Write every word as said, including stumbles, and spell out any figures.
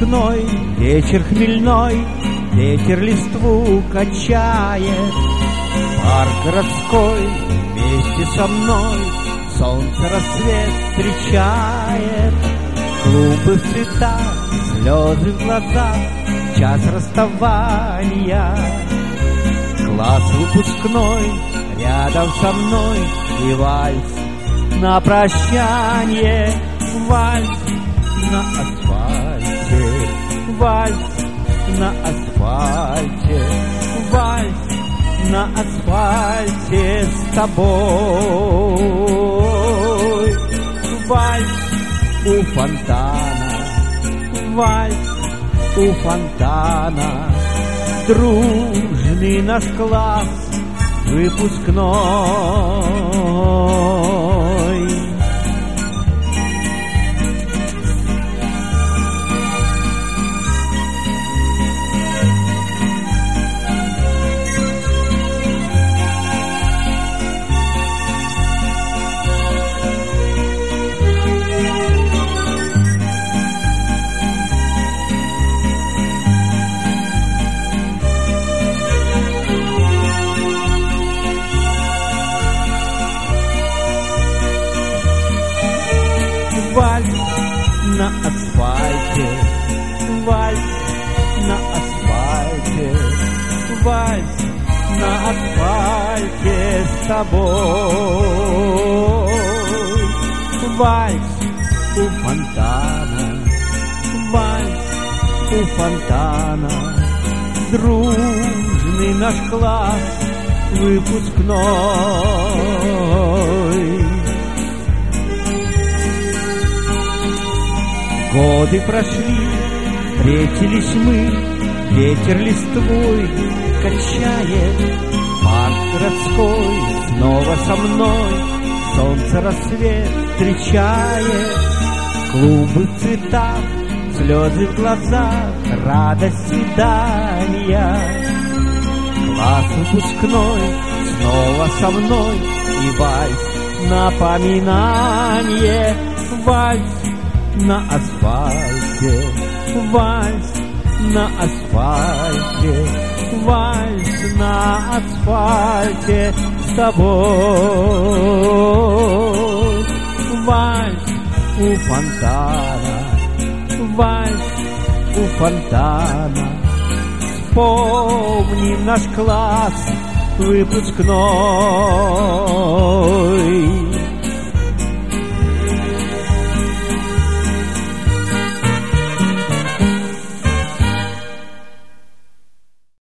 выпускной, вечер хмельной, ветер листву качает. Парк городской вместе со мной солнце рассвет встречает. Клубы в цветах, слезы в глазах, час расставания. Класс выпускной рядом со мной и вальс на прощание. Вальс на асфальте, вальс на асфальте, вальс на асфальте с тобой. Вальс у фонтана, вальс у фонтана, дружный наш класс выпускной. Вальс на асфальте, вальс на асфальте, вальс на асфальте с тобой. Вальс у фонтана, вальс у фонтана, дружный наш класс выпускной. Годы прошли, встретились мы, ветер листвой качает. Парк городской снова со мной, солнце рассвет встречает. Клубы в цветах, слезы в глазах, радость свидания. Класс выпускной снова со мной и вальс напоминание. Вальс на асфальте, вальс на асфальте, вальс на асфальте с тобой. Вальс у фонтана, вальс у фонтана, вспомним наш класс выпускной.